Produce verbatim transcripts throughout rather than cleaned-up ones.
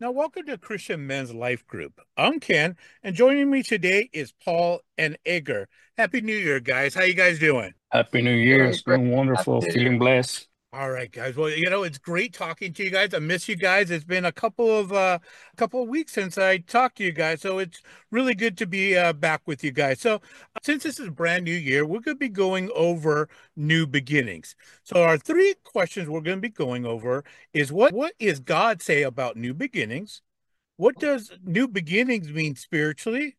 Now, welcome to Christian Men's Life Group. I'm Ken, and joining me today is Paul and Edgar. Happy New Year, guys. How you guys doing? Happy New Year. Doing It's great. been wonderful. Happy New Year. Feeling blessed. All right, guys. Well, you know, it's great talking to you guys. I miss you guys. It's been a couple of uh, a couple of weeks since I talked to you guys, so it's really good to be uh, back with you guys. So, since this is a brand new year, we're going to be going over new beginnings. So, our three questions we're going to be going over is what what is God say about new beginnings? What does new beginnings mean spiritually?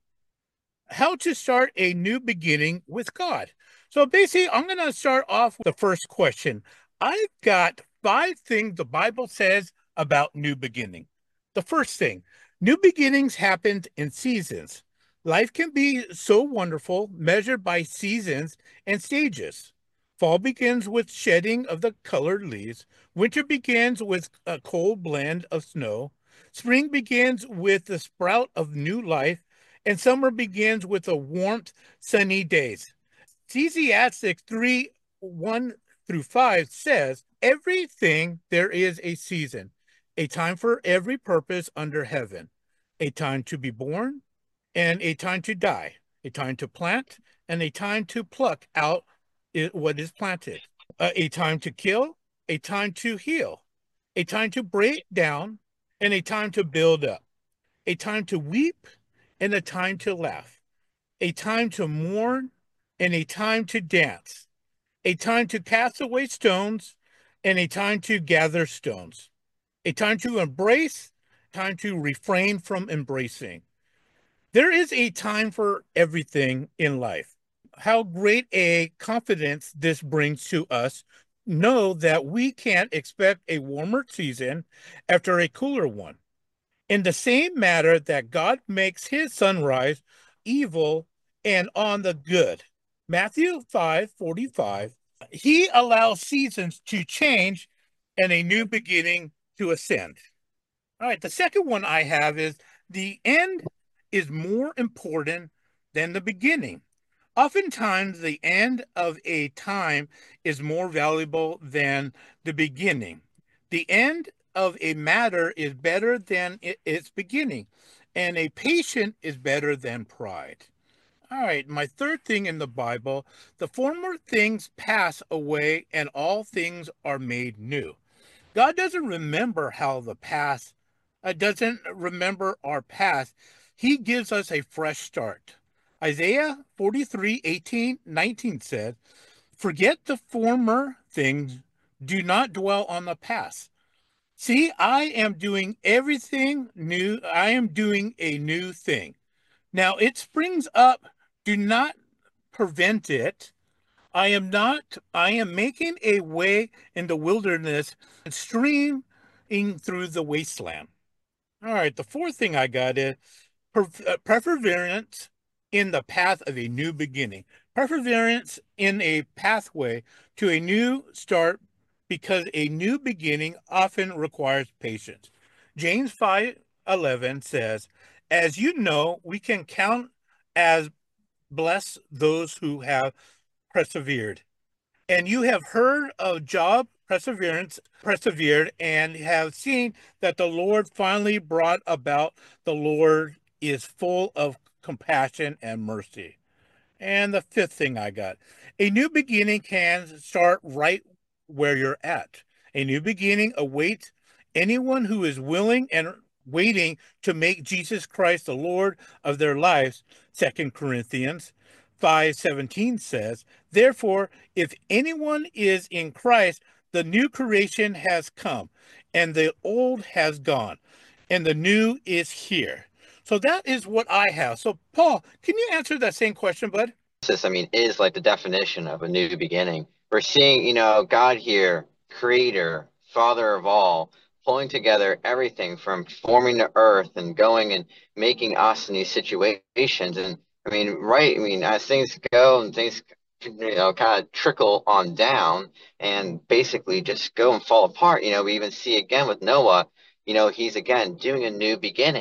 How to start a new beginning with God. So basically, I'm going to start off with the first question. I've got five things the Bible says about new beginning. The first thing, new beginnings happen in seasons. Life can be so wonderful, measured by seasons and stages. Fall begins with shedding of the colored leaves. Winter begins with a cold blend of snow. Spring begins with the sprout of new life, and summer begins with the warmth, sunny days. Ecclesiastes three one through five says, everything there is a season, a time for every purpose under heaven, a time to be born and a time to die, a time to plant and a time to pluck out what is planted, uh, a time to kill, a time to heal, a time to break down and a time to build up, a time to weep and a time to laugh, a time to mourn and a time to dance, a time to cast away stones and a time to gather stones, a time to embrace, time to refrain from embracing. There is a time for everything in life. How great a confidence this brings to us. Know that we can't expect a warmer season after a cooler one. In the same manner that God makes his sunrise evil and on the good. Matthew five forty-five. He allows seasons to change and a new beginning to ascend. All right, the second one I have is the end is more important than the beginning. Oftentimes, the end of a time is more valuable than the beginning. The end of a matter is better than its beginning, and a patient is better than pride. All right, my third thing in the Bible, the former things pass away and all things are made new. God doesn't remember how the past, uh, doesn't remember our past. He gives us a fresh start. Isaiah forty-three eighteen nineteen said, forget the former things, do not dwell on the past. See, I am doing everything new. I am doing a new thing. Now it springs up. Do not prevent it. I am not, I am making a way in the wilderness and streaming through the wasteland. All right, the fourth thing I got is per, uh, perseverance in the path of a new beginning. Perseverance in a pathway to a new start because a new beginning often requires patience. James five eleven says, as you know, we can count as blessed those who have persevered. And you have heard of Job perseverance, persevered, and have seen that the Lord finally brought about the Lord is full of compassion and mercy. And the fifth thing I got, a new beginning can start right where you're at. A new beginning awaits anyone who is willing and waiting to make Jesus Christ the Lord of their lives. Second Corinthians five seventeen says, therefore, if anyone is in Christ, the new creation has come, and the old has gone, and the new is here. So that is what I have. So, Paul, can you answer that same question, bud? This, I mean, is like the definition of a new beginning. We're seeing, you know, God here, creator, father of all, pulling together everything from forming the earth and going and making us in these situations. And I mean, right, I mean, as things go and things, you know, kind of trickle on down and basically just go and fall apart, you know, we even see again with Noah, you know, he's again doing a new beginning.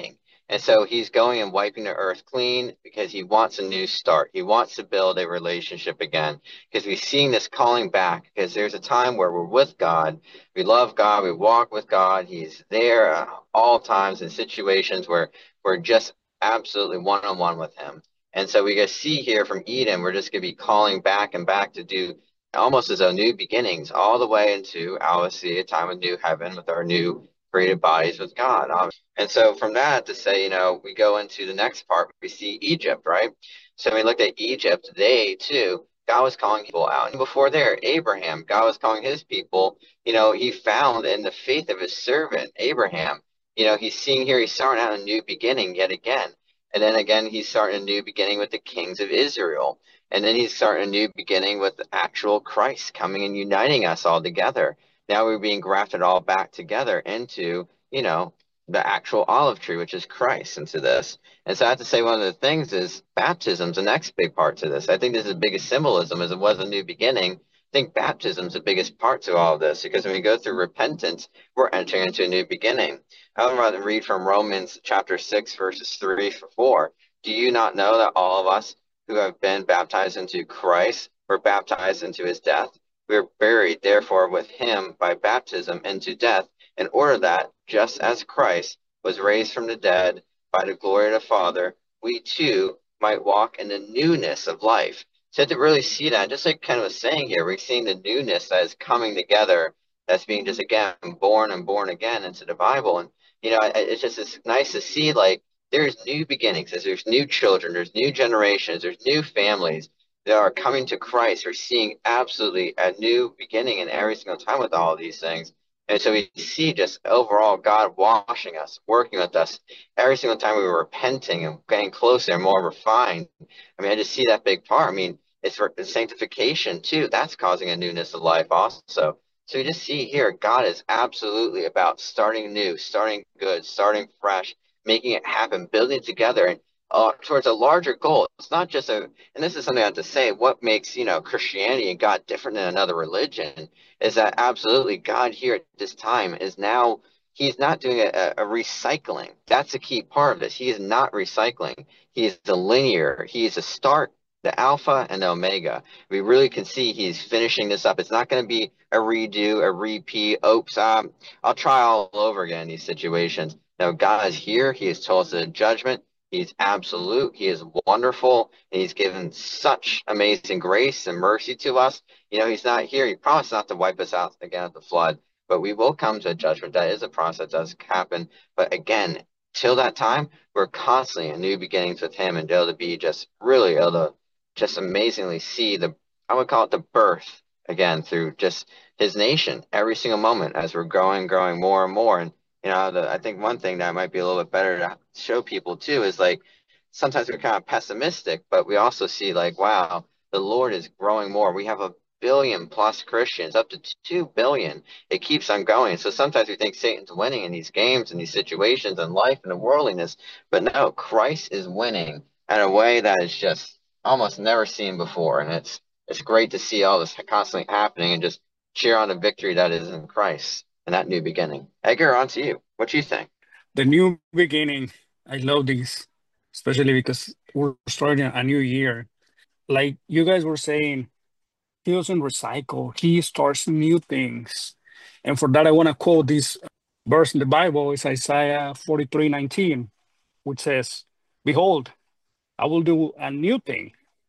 And so he's going and wiping the earth clean because he wants a new start. He wants to build a relationship again because we're seeing this calling back because there's a time where we're with God. We love God. We walk with God. He's there at all times in situations where we're just absolutely one on one with him. And so we get to see here from Eden, we're just going to be calling back and back to do almost as though new beginnings, all the way into obviously a time of new heaven with our new created bodies with God. And so from that to say, you know, we go into the next part, we see Egypt, right? So when we looked at Egypt, they too, God was calling people out. And before there, Abraham, God was calling his people, you know, he found in the faith of his servant, Abraham, you know, he's seeing here, he's starting out a new beginning yet again. And then again, he's starting a new beginning with the kings of Israel. And then he's starting a new beginning with the actual Christ coming and uniting us all together. Now we're being grafted all back together into, you know, the actual olive tree, which is Christ, into this. And so I have to say one of the things is baptism's the next big part to this. I think this is the biggest symbolism as it was a new beginning. I think baptism's the biggest part to all of this because when we go through repentance, we're entering into a new beginning. I would rather read from Romans chapter six, verses three to four. Do you not know that all of us who have been baptized into Christ were baptized into his death? We are buried, therefore, with him by baptism into death, in order that, just as Christ was raised from the dead by the glory of the Father, we too might walk in the newness of life. So to really see that, just like Ken was saying here, we're seeing the newness that is coming together, that's being just again born and born again into the Bible. And you know, it's just it's nice to see like there's new beginnings, as there's new children, there's new generations, there's new families that are coming to Christ. We're seeing absolutely a new beginning in every single time with all of these things. And so we see just overall God washing us, working with us every single time we were repenting and getting closer and more refined. I mean, I just see that big part. I mean, it's for sanctification too. That's causing a newness of life also. So you just see here, God is absolutely about starting new, starting good, starting fresh, making it happen, building it together and uh, towards a larger goal. It's not just a, and this is something I have to say, what makes, you know, Christianity and God different than another religion is that absolutely God here at this time is now, he's not doing a, a recycling. That's the key part of this. He is not recycling. He is the linear. He is a start, the alpha and the omega. We really can see he's finishing this up. It's not going to be a redo, a repeat. Oops, um, I'll try all over again in these situations. No, God is here. He has told us the judgment. He's absolute. He is wonderful. And he's given such amazing grace and mercy to us. You know, he's not here. He promised not to wipe us out again at the flood, but we will come to a judgment. That is a process that does happen. But again, till that time, we're constantly in new beginnings with him and able to be just really able to just amazingly see the, I would call it the birth again through just his nation every single moment as we're growing, growing more and more. And you know, the, I think one thing that might be a little bit better to show people too is like sometimes we're kind of pessimistic, but we also see like, wow, the Lord is growing more. We have a billion plus Christians, up to two billion. It keeps on going. So sometimes we think Satan's winning in these games and these situations and life and the worldliness, but no, Christ is winning in a way that is just almost never seen before. And it's it's great to see all this constantly happening and just cheer on the victory that is in Christ and that new beginning. Edgar, on to you. What do you think? The new beginning. I love this, especially because we're starting a new year. Like you guys were saying, he doesn't recycle, he starts new things. And for that, I want to quote this verse in the Bible. It's Isaiah forty-three nineteen, which says, behold, I will do a new thing.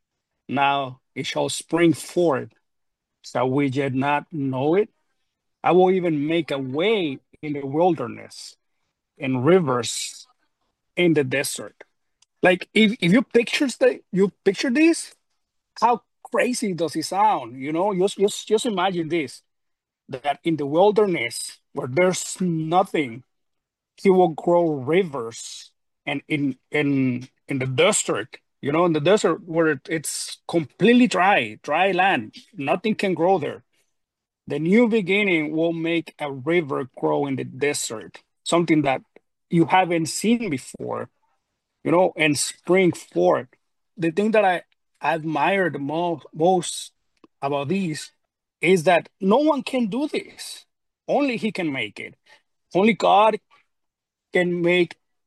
Now it shall spring forth. Shall we yet not know it? I will even make a way in the wilderness and rivers in the desert. Like if, if you picture the, you picture this, how crazy does it sound? You know, just just just imagine this: that in the wilderness where there's nothing, he will grow rivers, and in in in the desert, you know, in the desert where it, it's completely dry, dry land, nothing can grow there. The new beginning will make a river grow in the desert, something that you haven't seen before, you know, and spring forth. The thing that I admire the mo- most about these is that no one can do this. Only he can make it. Only God can make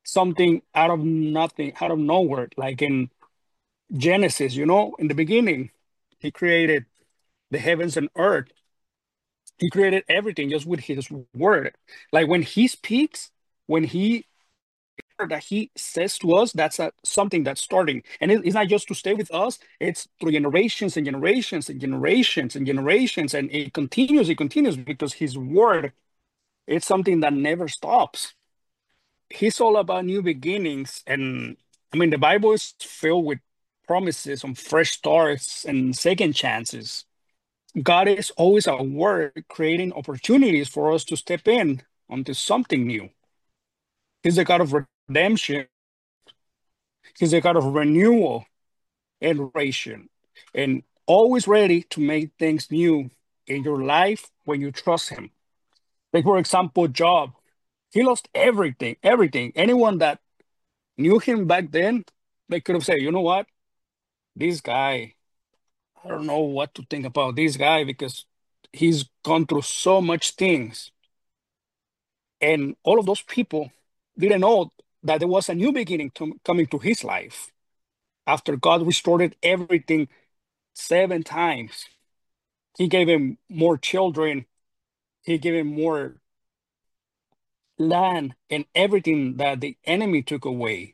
something out of nothing, out of nowhere, like in Genesis, you know, in the beginning, he created the heavens and earth. He created everything just with his word. Like when he speaks, when he that he says to us, that's a, something that's starting. And it- it's not just to stay with us, it's through generations and generations and generations and generations. And it continues, it continues because his word, it's something that never stops. He's all about new beginnings. And I mean, the Bible is filled with promises on fresh starts and second chances. God is always at work creating opportunities for us to step in onto something new. He's the God of redemption. He's the God of renewal and restoration, and always ready to make things new in your life when you trust Him. Like, for example, Job, he lost everything, everything. Anyone that knew him back then, they could have said, you know what? This guy, I don't know what to think about this guy because he's gone through so much things. And all of those people didn't know that there was a new beginning to, coming to his life after God restored everything seven times. He gave him more children, he gave him more land and everything that the enemy took away.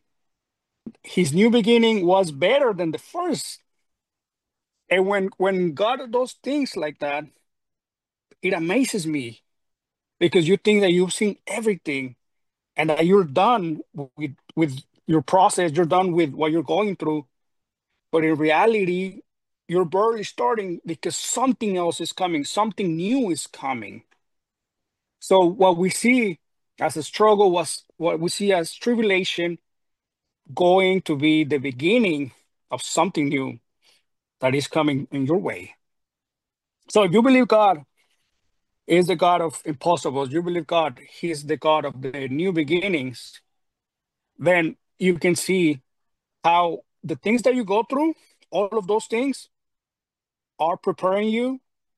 His new beginning was better than the first. And when when God does things like that, it amazes me because you think that you've seen everything and that you're done with with your process, you're done with what you're going through. But in reality, you're barely starting because something else is coming, something new is coming. So what we see as a struggle was what we see as tribulation going to be the beginning of something new that is coming in your way. So if you believe God is the God of impossibles, you believe God, He's the God of the new beginnings, then you can see how the things that you go through, all of those things are preparing you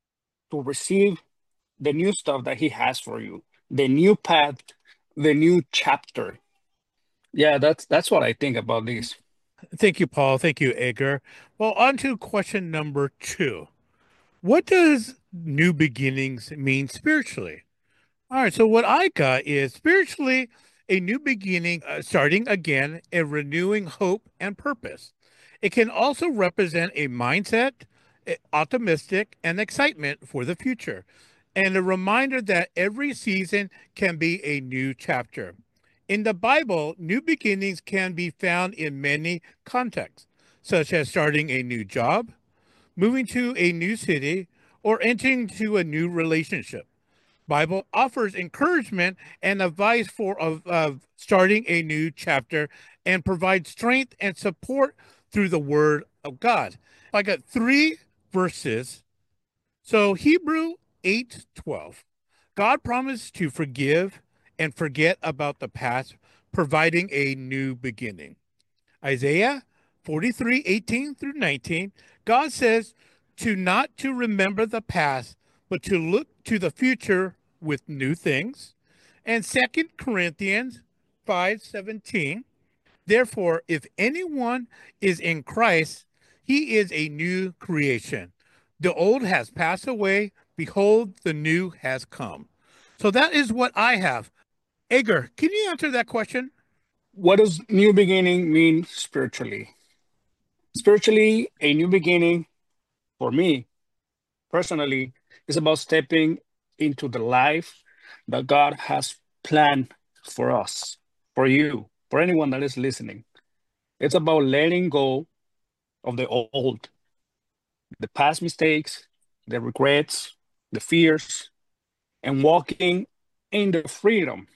to receive the new stuff that He has for you, the new path, the new chapter. Yeah, that's that's what I think about this. Thank you, Paul. Thank you, Edgar. Well, on to question number two. What does new beginnings mean spiritually? All right, so what I got is spiritually a new beginning, uh, starting again, and renewing hope and purpose. It can also represent a mindset, eh, optimistic, and excitement for the future, and a reminder that every season can be a new chapter. In the Bible, new beginnings can be found in many contexts, such as starting a new job, moving to a new city, or entering into a new relationship. Bible offers encouragement and advice for of, of starting a new chapter and provides strength and support through the word of God. I got three verses. So Hebrew eight twelve. God promised to forgive and forget about the past, providing a new beginning. Isaiah forty-three eighteen through nineteen, God says to not to remember the past, but to look to the future with new things. And Second Corinthians five seventeen, therefore, if anyone is in Christ, he is a new creation. The old has passed away. Behold, the new has come. So that is what I have. Edgar, can you answer that question? What does new beginning mean spiritually? Spiritually, a new beginning for me personally is about stepping into the life that God has planned for us, for you, for anyone that is listening. It's about letting go of the old, the past mistakes, the regrets, the fears, and walking in the freedom,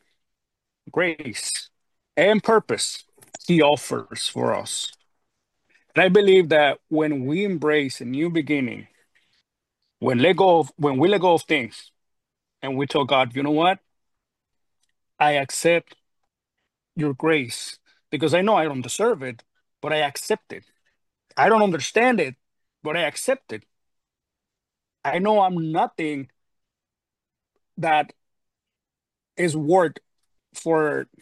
grace, and purpose He offers for us. And I believe that when we embrace a new beginning, when let go of when we let go of things and we tell God, you know what? I accept your grace because I know I don't deserve it, but I accept it. I don't understand it, but I accept it. I know I'm nothing that is worth for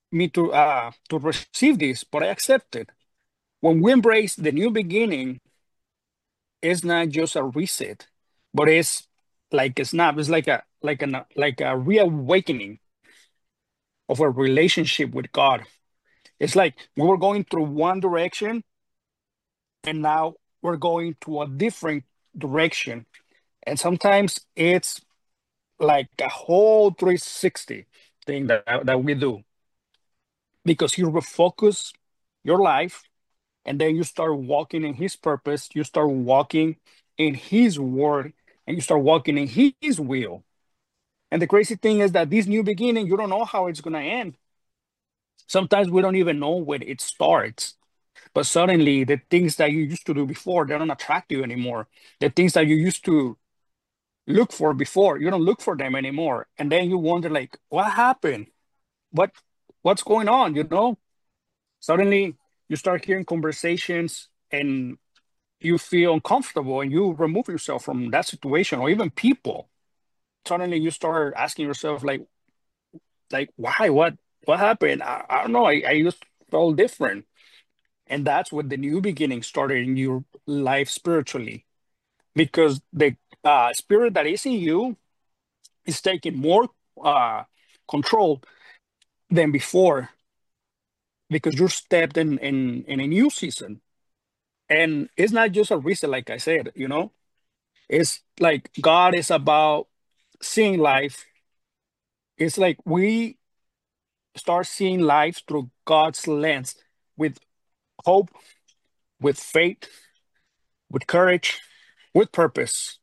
me to uh to receive this, but I accept it. When we embrace the new beginning, it's not just a reset, but it's like a snap. It's like a like a like a reawakening of a relationship with God. It's like we were going through one direction and now we're going to a different direction. And sometimes it's like a whole three sixty thing that, that we do because you refocus your life and then you start walking in his purpose, you start walking in his word, and you start walking in his will. And the crazy thing is that this new beginning, you don't know how it's going to end. Sometimes we don't even know when it starts. But suddenly, the things that you used to do before, they don't attract you anymore. The things that you used to look for before, you don't look for them anymore. And then you wonder, like, what happened? What what's going on? You know? Suddenly you start hearing conversations and you feel uncomfortable and you remove yourself from that situation or even people. Suddenly you start asking yourself, like, like, why? What what happened? I, I don't know. I, I just felt different. And that's when the new beginning started in your life spiritually. Because the uh, spirit that is in you is taking more uh, control than before because you're stepped in, in in a new season. And it's not just a reset, like I said, you know, it's like God is about seeing life. It's like we start seeing life through God's lens with hope, with faith, with courage, with purpose.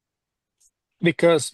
Because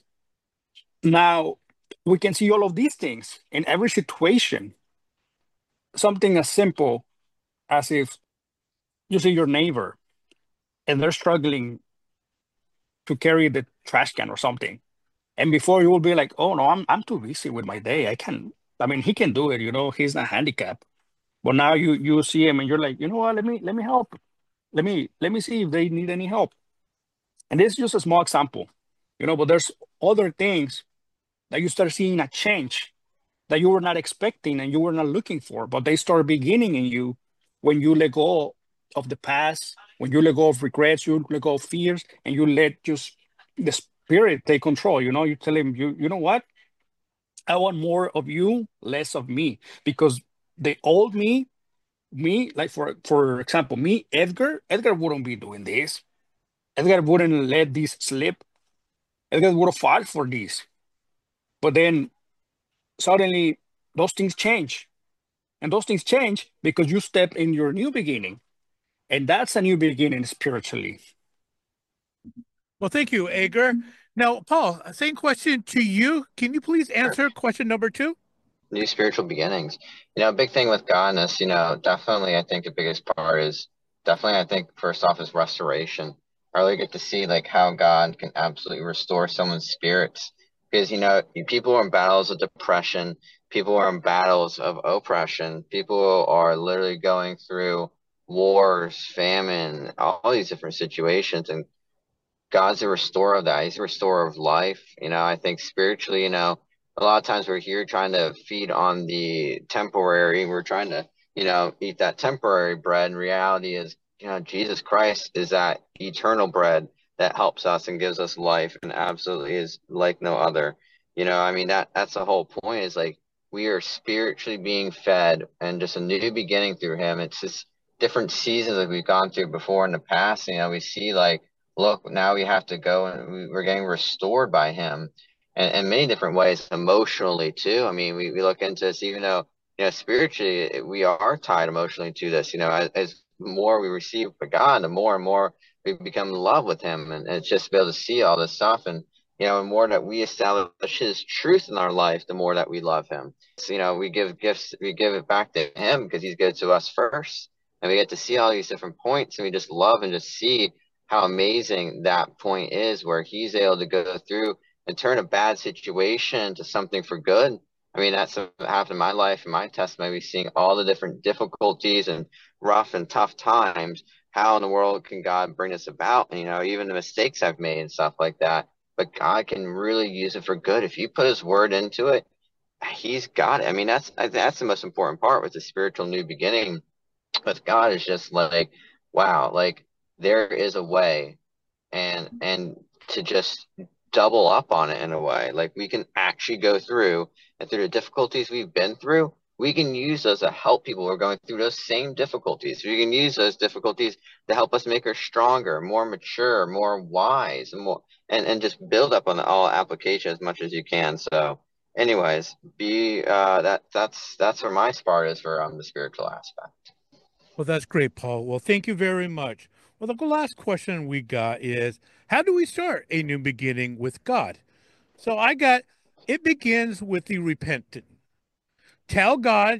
now we can see all of these things in every situation. Something as simple as if you see your neighbor and they're struggling to carry the trash can or something. And before you will be like, oh no, I'm I'm too busy with my day. I can't, I mean, he can do it, you know, he's not handicapped. But now you you see him and you're like, you know what, let me let me help. Let me let me see if they need any help. And this is just a small example, you know, but there's other things that you start seeing a change that you were not expecting and you were not looking for, but they start beginning in you when you let go of the past, when you let go of regrets, you let go of fears, and you let just the spirit take control. You know, you tell him, you you know what? I want more of you, less of me, because the old me, me, like for for example, me, Edgar, Edgar wouldn't be doing this. Edgar wouldn't let this slip. Edgar would have fought for this. But then suddenly those things change. And those things change because you step in your new beginning. And that's a new beginning spiritually. Well, thank you, Agar. Now, Paul, same question to you. Can you please Sure. answer question number two? New spiritual beginnings. You know, a big thing with godness, you know, definitely I think the biggest part is definitely I think first off is restoration. I really get to see like how God can absolutely restore someone's spirits. Because, you know, people are in battles of depression, people are in battles of oppression, people are literally going through wars, famine, all these different situations. And God's a restorer of that. He's a restorer of life. You know, I think spiritually, you know, a lot of times we're here trying to feed on the temporary. We're trying to, you know, eat that temporary bread. And reality is, you know, Jesus Christ is that eternal bread that helps us and gives us life and absolutely is like no other. You know, I mean, that that's the whole point is like we are spiritually being fed and just a new beginning through him. It's just different seasons that we've gone through before in the past. You know, we see like, look, now we have to go and we, we're getting restored by him and in many different ways, emotionally too. I mean, we, we look into this, even though, you know, spiritually we are tied emotionally to this, you know, as, as more we receive from God, the more and more we become in love with him. And, and it's just to be able to see all this stuff. And, you know, the more that we establish his truth in our life, the more that we love him. So, you know, we give gifts, we give it back to him because he's good to us first. And we get to see all these different points and we just love and just see how amazing that point is where he's able to go through and turn a bad situation to something for good. I mean, that's what happened in my life, in my testimony, seeing all the different difficulties and rough and tough times. How in the world can God bring us about? And, you know, even the mistakes I've made and stuff like that. But God can really use it for good. If you put his word into it, he's got it. I mean, that's I- that's the most important part with the spiritual new beginning with God is just like, wow, like there is a way, and and to just double up on it in a way. Like we can actually go through and through the difficulties we've been through, we can use those to help people who are going through those same difficulties. We can use those difficulties to help us make us stronger, more mature, more wise, and more and, and just build up on the all application as much as you can. So anyways, be uh that that's that's where my part is for um the spiritual aspect. Well, that's great, Paul. Well, thank you very much. Well, the last question we got is, how do we start a new beginning with God? So I got, it begins with the repentant. Tell God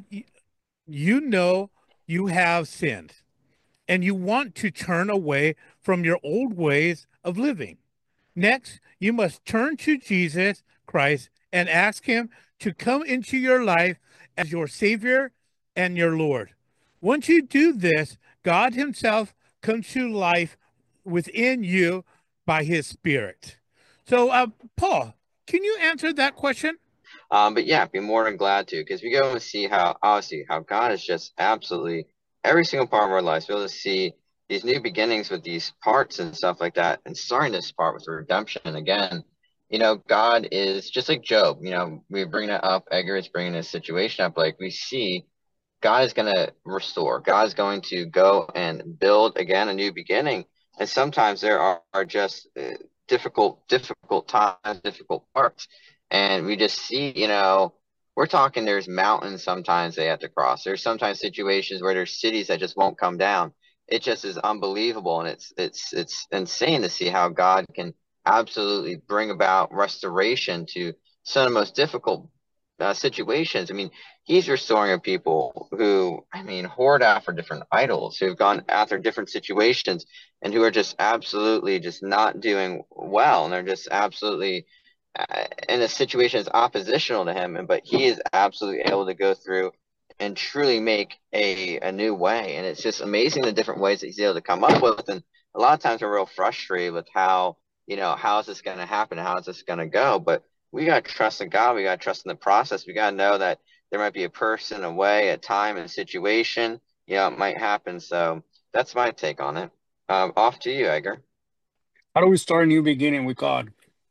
you know you have sinned and you want to turn away from your old ways of living. Next, you must turn to Jesus Christ and ask him to come into your life as your Savior and your Lord. Once you do this, God himself comes to life within you by his Spirit. So, uh, Paul, can you answer that question? Um, but yeah, be more than glad to, because we go and see how obviously how God is just absolutely every single part of our lives. Be able to see these new beginnings with these parts and stuff like that, and starting this part with redemption again. You know, God is just like Job. You know, we bring that up. Edgar is bringing this situation up. Like we see, God is going to restore. God is going to go and build again a new beginning. And sometimes there are, are just uh, difficult, difficult times, difficult parts. And we just see, you know, we're talking there's mountains sometimes they have to cross. There's sometimes situations where there's cities that just won't come down. It just is unbelievable, and it's it's it's insane to see how God can absolutely bring about restoration to some of the most difficult uh, situations. I mean, he's restoring a people who, I mean, hoard after different idols, who've gone after different situations, and who are just absolutely just not doing well, and they're just absolutely uh, in a situation that's oppositional to him, and but he is absolutely able to go through and truly make a a new way. And it's just amazing the different ways that he's able to come up with. And a lot of times we're real frustrated with how, you know, how is this going to happen? How is this going to go? But we got to trust in God. We got to trust in the process. We got to know that there might be a person, a way, a time, and a situation. You know, it might happen. So that's my take on it. Um, off to you, Edgar. How do we start a new beginning with God?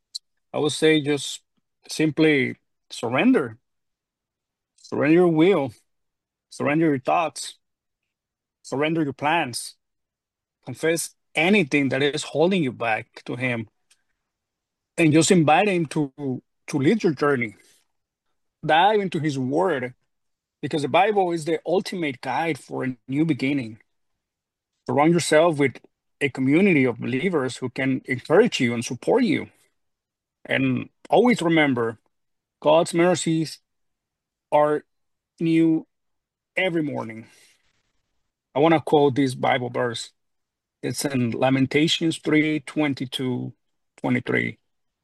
I would say just simply surrender, surrender your will, surrender your thoughts, surrender your plans, confess anything that is holding you back to Him, and just invite Him to to lead your journey. Dive into His Word because the Bible is the ultimate guide for a new beginning. Surround yourself with a community of believers who can encourage you and support you. And always remember, God's mercies are new every morning. I want to quote this Bible verse. It's in Lamentations three twenty-two, twenty-three.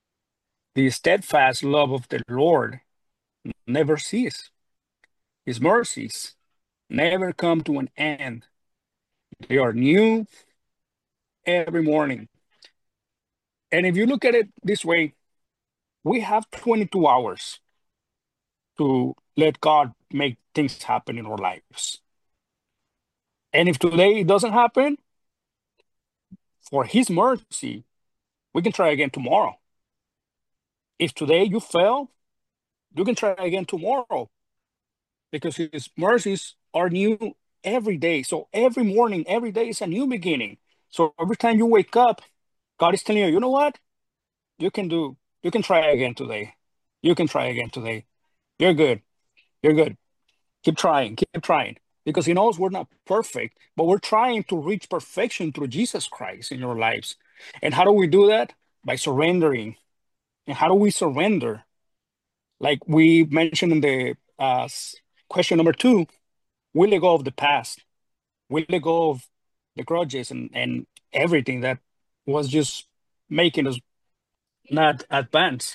The steadfast love of the Lord never cease. His mercies never come to an end. They are new every morning. And if you look at it this way, we have twenty-two hours to let God make things happen in our lives. And if today it doesn't happen, for His mercy, we can try again tomorrow. If today you fail, you can try again tomorrow because His mercies are new every day. So every morning, every day is a new beginning. So every time you wake up, God is telling you, you know what? You can do, you can try again today. You can try again today. You're good. You're good. Keep trying, keep trying. Because He knows we're not perfect, but we're trying to reach perfection through Jesus Christ in your lives. And how do we do that? By surrendering. And how do we surrender? Like we mentioned in the uh, question number two, we let go of the past. We let go of the grudges and, and everything that was just making us not advance.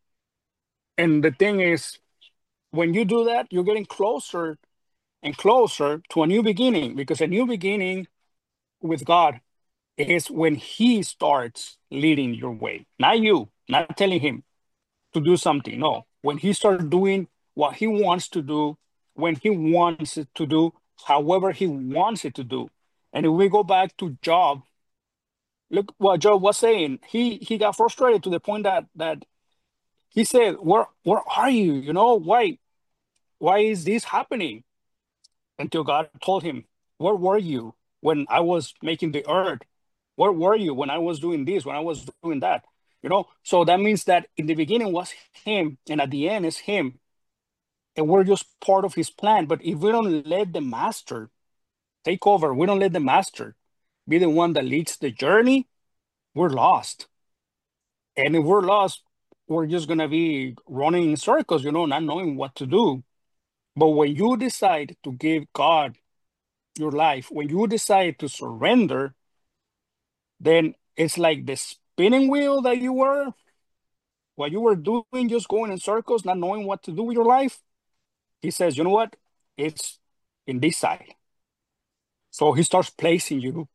And the thing is, when you do that, you're getting closer and closer to a new beginning, because a new beginning with God is when He starts leading your way, not you, not telling Him to do something. No, when He starts doing what he wants to do, when he wants it to do, however he wants it to do. And if we go back to Job, look what Job was saying. He he got frustrated to the point that that he said, "Where where are you? You know, why why is this happening?" Until God told him, "Where were you when I was making the earth? Where were you when I was doing this, when I was doing that?" You know, so that means that in the beginning was him, and at the end is him. And we're just part of his plan. But if we don't let the master take over, we don't let the master be the one that leads the journey, we're lost. And if we're lost, we're just going to be running in circles, you know, not knowing what to do. But when you decide to give God your life, when you decide to surrender, then it's like the spinning wheel that you were, what you were doing, just going in circles, not knowing what to do with your life. He says, you know what? It's in this side. So he starts placing you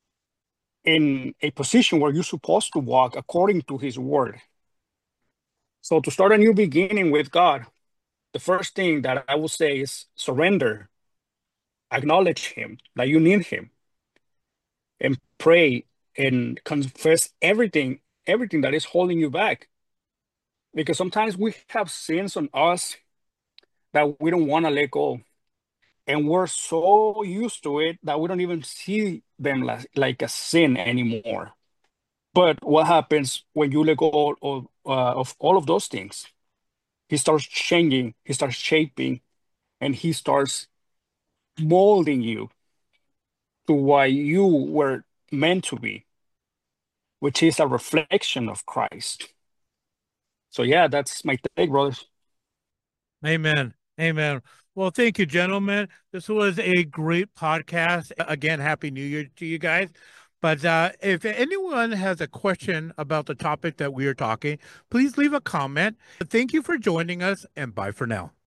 in a position where you're supposed to walk according to his word. So to start a new beginning with God, the first thing that I will say is surrender. Acknowledge him, that you need him, and pray and confess everything, everything that is holding you back. Because sometimes we have sins on us that we don't want to let go. And we're so used to it that we don't even see them like, like a sin anymore. But what happens when you let go of, uh, of all of those things? He starts changing, he starts shaping, and he starts molding you to what you were meant to be, which is a reflection of Christ. So yeah, that's my take, brothers. Amen. Amen. Well, thank you, gentlemen. This was a great podcast. Again, Happy New Year to you guys. But uh, if anyone has a question about the topic that we are talking, please leave a comment. Thank you for joining us, and bye for now.